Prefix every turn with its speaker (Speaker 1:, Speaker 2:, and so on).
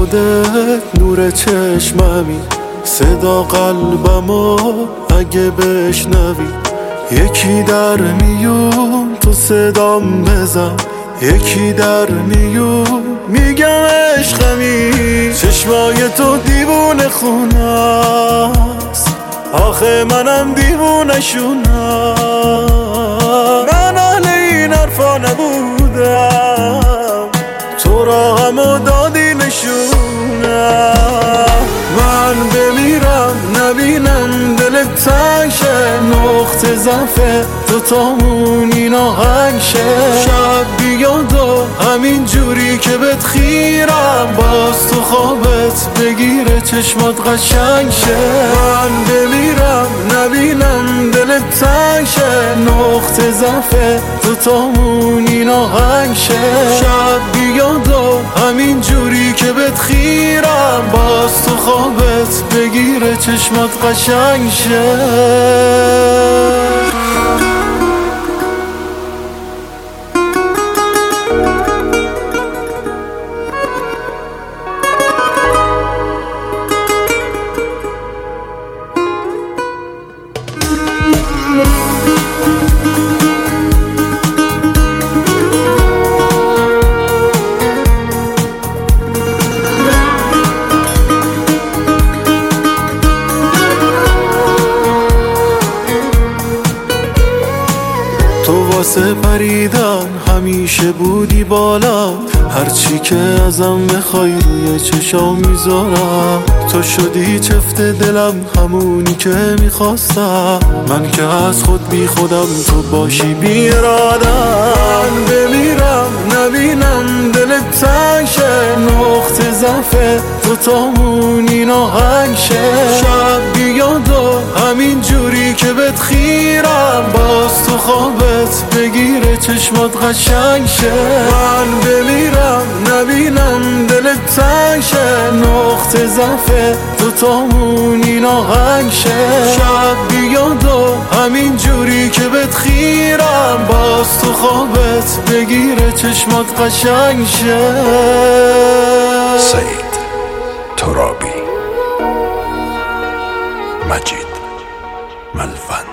Speaker 1: خودت نور چشممی، صدا قلبمو اگه بشنوی. یکی در میون تو صدام بزن، یکی در میون میگم عشقمی. چشمای تو دیوونه خونست، آخه منم دیوونه شونم. من اهل این حرفا نبودم، تو را همو دادی نشونم. من بمیرم نبینم دلت تنگ شه، نقطه ضعف دوتامون این آهنگ شه. شب بیاد و همین جوری که بهت خیرم، باز تو خوابت بگیره چشمات قشنگ شه. من بمیرم نبینم دلت تنگ شه، نقطه ضعف دوتامون این آهنگ شه. شب بیاد و همین جوری که بهت خیرم، باز تو خوابت بگیره چشمات قشنگ شه. تو واسه پریدن همیشه بودی بالا، هرچی که ازم بخوای روی چشام میذارم. تو شدی چفت دلم، همونی که میخواستم. من که از خود بی خودم، تو باشی بی ارادم. بمیرم نبینم دلت تنگ شه، نقطه ضعف دوتامون این آهنگ شه. شب بیاد و همین جوری که بهت خیرم، باز تو خوابت بگیره چشمات قشنگ شه. من بمیرم نبینم دلت تنگ شه، نقطه ضعف دوتامون این آهنگ شه. شب بیاد و همین جوری که بهت خیرم، باز تو خوابت بگیره چشمات قشنگ شه.
Speaker 2: سعید ترابی، مجید ملوند.